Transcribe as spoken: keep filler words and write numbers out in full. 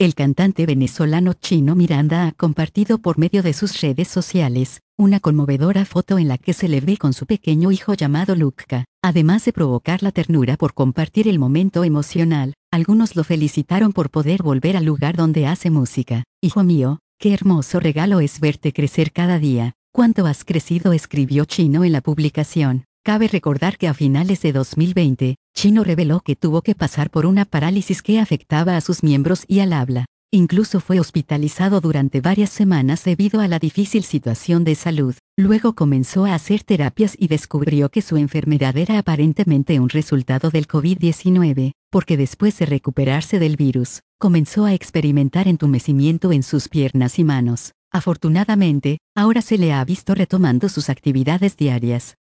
El cantante venezolano Chino Miranda ha compartido por medio de sus redes sociales una conmovedora foto en la que se le ve con su pequeño hijo llamado Luca. Además de provocar la ternura por compartir el momento emocional, algunos lo felicitaron por poder volver al lugar donde hace música. Hijo mío, qué hermoso regalo es verte crecer cada día. ¿Cuánto has crecido?, escribió Chino en la publicación. Cabe recordar que a finales de dos mil veinte, Chino reveló que tuvo que pasar por una parálisis que afectaba a sus miembros y al habla. Incluso fue hospitalizado durante varias semanas debido a la difícil situación de salud. Luego comenzó a hacer terapias y descubrió que su enfermedad era aparentemente un resultado del COVID diecinueve, porque después de recuperarse del virus, comenzó a experimentar entumecimiento en sus piernas y manos. Afortunadamente, ahora se le ha visto retomando sus actividades diarias.